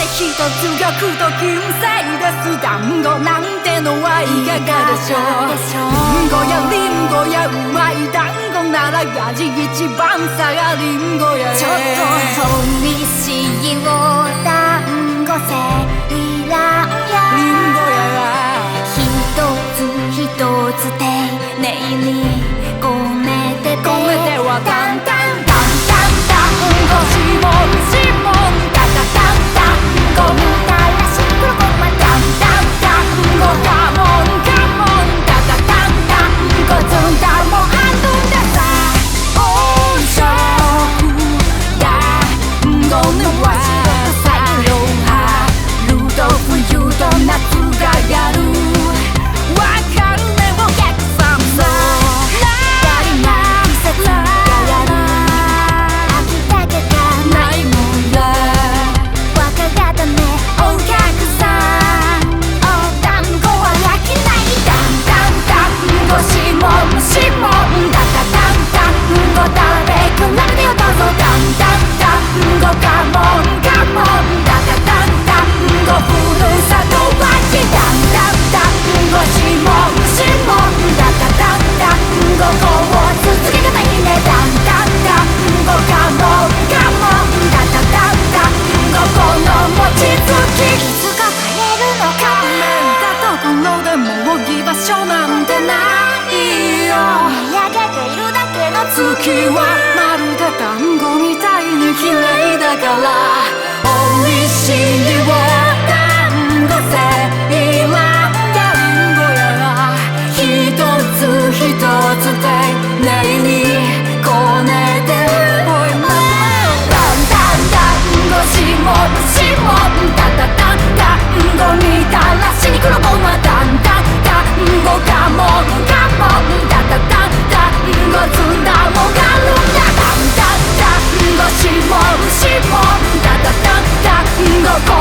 一つがくと金星です団子なんてのはいかがでしょうリンゴやリンゴやうまい団子なら味一番さがリンゴやちょっと美味しいお団子セイランやリンゴや一つ一つ丁寧にこねててこねてはタンタンタンタンタンゴシモンシモンタタタンタンゴみたらし黒ごまタンタンタンゴカモンカモンタタタンタンゴツンタモンあるんださ温食団子には春と冬と夏がやるわかるねお客さんそう光な季節がやる秋だけがないもんだ若かったねお客さんお団子は焼きないタンタンタンゴシモンシモンタタタンタンゴ食べ比べてよどうぞタンタンタンゴカモンカモンタタタンタンゴふるさとはちタンタンタンゴシモンシモンタタタンタンゴこう続け方いいねタンタンタンゴカモンカモンタタタンタンゴこの餅つきいつか帰れるのか面だところでもう居場所なんてないよ見上げているだけの月はまるで団子みたいに綺麗だから美味しいお団子セイランやリンゴやら一つ一つ丁寧にこねておいまタンタンタンゴシモンシモンタタタンタンゴみたらしに黒ごまタンタンタンゴカモンカモンタタタンタンゴずんだもがるんだタンタンタンゴシモンシモンタタタンタンゴこ